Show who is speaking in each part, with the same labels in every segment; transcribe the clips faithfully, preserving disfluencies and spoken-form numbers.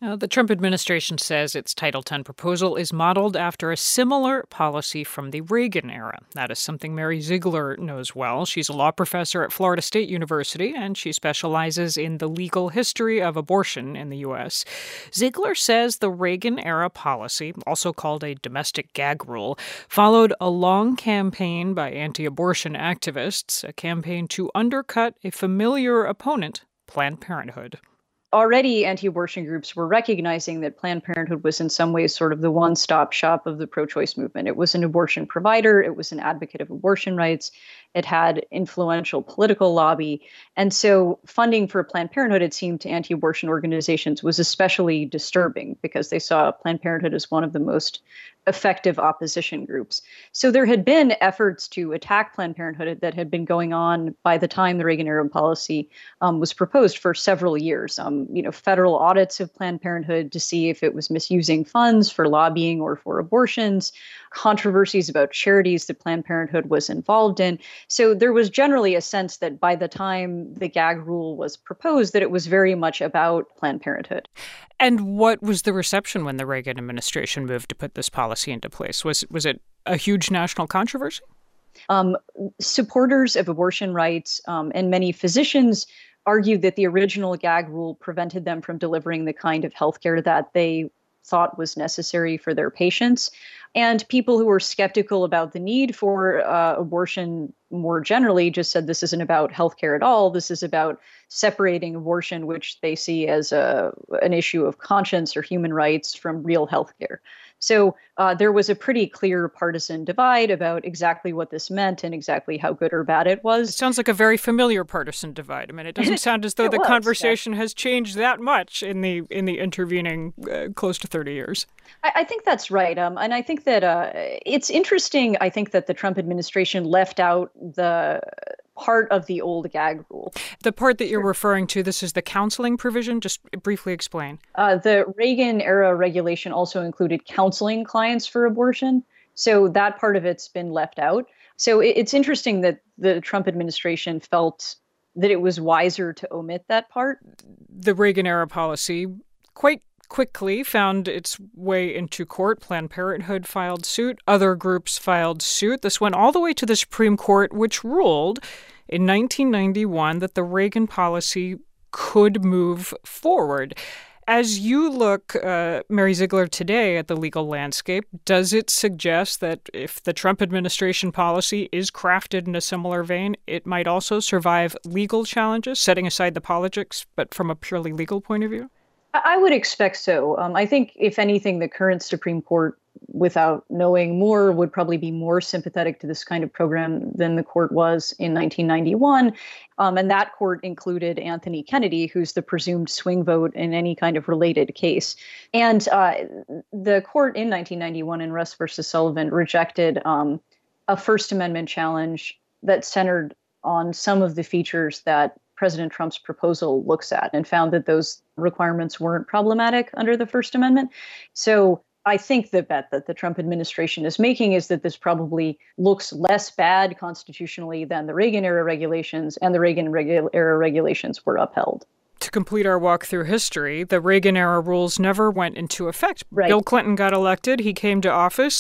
Speaker 1: Uh, the Trump administration says its Title ten proposal is modeled after a similar policy from the Reagan era. That is something Mary Ziegler knows well. She's a law professor at Florida State University, and she specializes in the legal history of abortion in the U S. Ziegler says the Reagan-era policy, also called a domestic gag rule, followed a long campaign by anti-abortion activists, a campaign to undercut a familiar opponent, Planned Parenthood.
Speaker 2: Already, anti-abortion groups were recognizing that Planned Parenthood was in some ways sort of the one-stop shop of the pro-choice movement. It was an abortion provider. It was an advocate of abortion rights. It had influential political lobby. And so funding for Planned Parenthood, it seemed, to anti-abortion organizations was especially disturbing because they saw Planned Parenthood as one of the most effective opposition groups. So there had been efforts to attack Planned Parenthood that had been going on by the time the Reagan-era policy um, was proposed for several years. Um, you know, federal audits of Planned Parenthood to see if it was misusing funds for lobbying or for abortions, controversies about charities that Planned Parenthood was involved in. So there was generally a sense that by the time the gag rule was proposed, that it was very much about Planned Parenthood.
Speaker 1: And what was the reception when the Reagan administration moved to put this policy into place? Was was it a huge national controversy?
Speaker 2: Um, supporters of abortion rights um, and many physicians argued that the original gag rule prevented them from delivering the kind of healthcare that they thought was necessary for their patients. And people who were skeptical about the need for uh, abortion more generally just said this isn't about healthcare at all. This is about separating abortion, which they see as a, an issue of conscience or human rights, from real healthcare. So uh, there was a pretty clear partisan divide about exactly what this meant and exactly how good or bad it was.
Speaker 1: It sounds like a very familiar partisan divide. I mean, it doesn't sound as though the
Speaker 2: was,
Speaker 1: conversation
Speaker 2: yeah.
Speaker 1: has changed that much in the in the intervening uh, close to thirty years.
Speaker 2: I, I think that's right. Um, and I think that uh, it's interesting, I think, that the Trump administration left out the part of the old gag rule.
Speaker 1: The part that you're referring to, this is the counseling provision? Just briefly explain.
Speaker 2: Uh, the Reagan-era regulation also included counseling clients for abortion. So that part of it's been left out. So it, it's interesting that the Trump administration felt that it was wiser to omit that part.
Speaker 1: The Reagan-era policy quite quickly found its way into court. Planned Parenthood filed suit. Other groups filed suit. This went all the way to the Supreme Court, which ruled in nineteen ninety-one that the Reagan policy could move forward. As you look, uh, Mary Ziegler, today at the legal landscape, does it suggest that if the Trump administration policy is crafted in a similar vein, it might also survive legal challenges, setting aside the politics, but from a purely legal point of view?
Speaker 2: I would expect so. Um, I think, if anything, the current Supreme Court, without knowing more, would probably be more sympathetic to this kind of program than the court was in nineteen ninety-one. Um, and that court included Anthony Kennedy, who's the presumed swing vote in any kind of related case. And uh, the court in nineteen ninety-one in Russ versus Sullivan rejected um, a First Amendment challenge that centered on some of the features that President Trump's proposal looks at, and found that those requirements weren't problematic under the First Amendment. So I think the bet that the Trump administration is making is that this probably looks less bad constitutionally than the Reagan-era regulations, and the Reagan-era regulations were upheld.
Speaker 1: To complete our walk through history, the Reagan-era rules never went into effect.
Speaker 2: Right.
Speaker 1: Bill Clinton got elected, he came to office,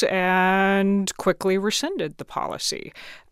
Speaker 1: and quickly rescinded the policy.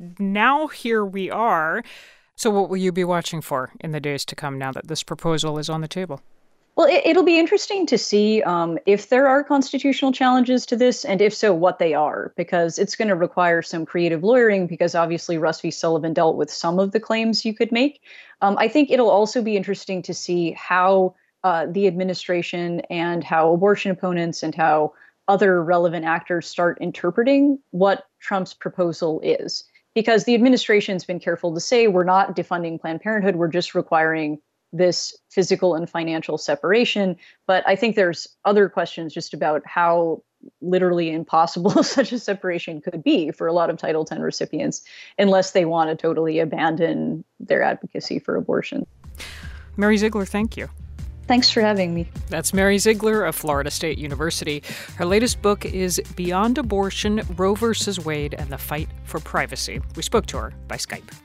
Speaker 1: Now here we are. So what will you be watching for in the days to come now that this proposal is on the table?
Speaker 2: Well, it, it'll be interesting to see um, if there are constitutional challenges to this, and if so, what they are, because it's going to require some creative lawyering, because obviously Russ v. Sullivan dealt with some of the claims you could make. Um, I think it'll also be interesting to see how uh, the administration and how abortion opponents and how other relevant actors start interpreting what Trump's proposal is. Because the administration's been careful to say, we're not defunding Planned Parenthood, we're just requiring this physical and financial separation. But I think there's other questions just about how literally impossible such a separation could be for a lot of Title ten recipients, unless they want to totally abandon their advocacy for abortion.
Speaker 1: Mary Ziegler, thank you.
Speaker 2: Thanks for having me.
Speaker 1: That's Mary Ziegler of Florida State University. Her latest book is Beyond Abortion, Roe versus Wade and the Fight for Privacy. We spoke to her by Skype.